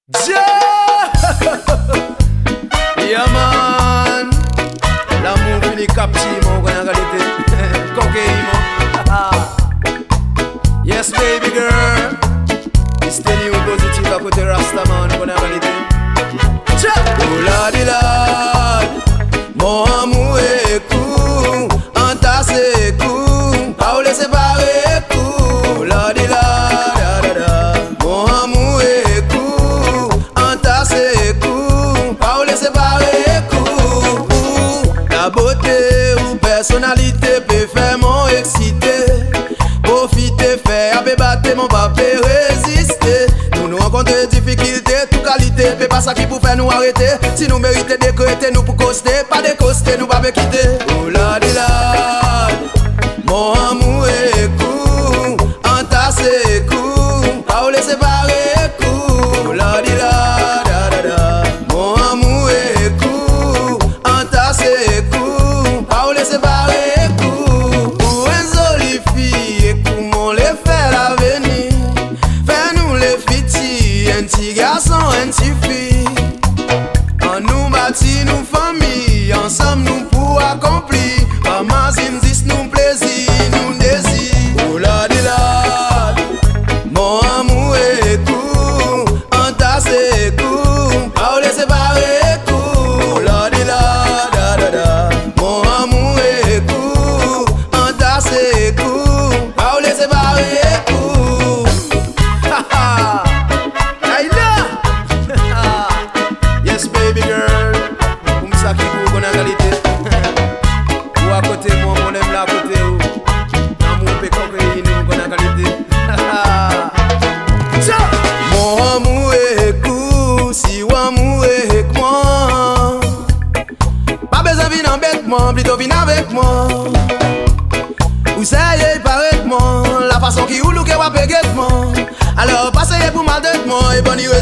Yeah man, l'amour finit captif mon gars en réalité. Cocaine. Yes baby girl, it's the new positive à côté Rastaman en réalité. Oh la di la, mon amour est cool, entassé cool, pas le séparer cool. Oh la di la. La beauté ou personnalité peut faire mon excité. Profiter, faire, peut battre mon papé, résister. Nous rencontrons des difficultés, toute qualité. Peut pas ça qui pour faire nous arrêter. Si nous méritons décréter, nous pour coster. Pas décoster, nous pas me quitter. Oh la di la, mon amour est cool, entassé cool, pas le séparer cool. Oh la di la. Un petit garçon, un petit fille. En nous bâti, nous famille. Ensemble nous pour accomplir. Maman zimzis, nous plaisir, nous désir. Oh la di la, mon amour est cool, entassé cool, pas le séparer cool. Oh la di la, da da da, mon amour est cool, entassé cool, pas le séparer cool. Ha ha. Yes baby girl, comme ça qui court qu'on a qualité. Ou à côté moi, on aime la côté où l'amour peut coquiller nous qu'on a qualité. Mon amour est cool, si ou amour est avec moi. Pas besoin de venir avec moi, plutôt venir avec moi. Ou ça y est, paraît moi, la façon qui roule ou qui va péguer moi. Alors passez pour mal de moi et bon